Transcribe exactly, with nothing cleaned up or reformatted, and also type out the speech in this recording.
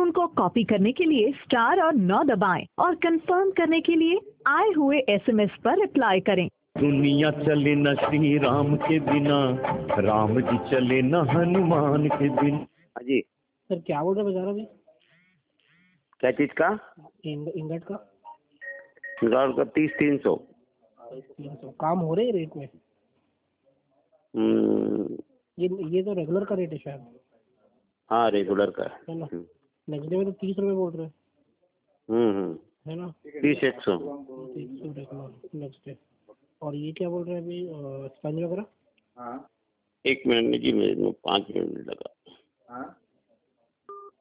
Tune को copy करने के लिए स्टार और नौ दबाएं और कंफर्म करने के लिए आए हुए एसएमएस पर रिप्लाई करें। दुनिया चले न श्री राम के बिना, राम जी चले न हनुमान के बिना। जी सर क्या बोल रहे बजा रहा अभी? क्या चीज का? इंग, इंगट का इंगट का तीस तीन सौ तीन सौ काम हो रहे रेट में? हम्म, ये ये तो रेगुलर का रेट है शायद। हाँ रेगुलर का है ना। नेक्स्ट डे में तो तीस रुपए बोल रहे हैं। हम्म है ना। तीस एक सौ तीस सौ रेगुलर नेक्स्ट डे। और ये क्या बोल रहे हैं अभी स्पंज वगैरह? एक मिनट में जी, मेरे पाँच मिनट लगा।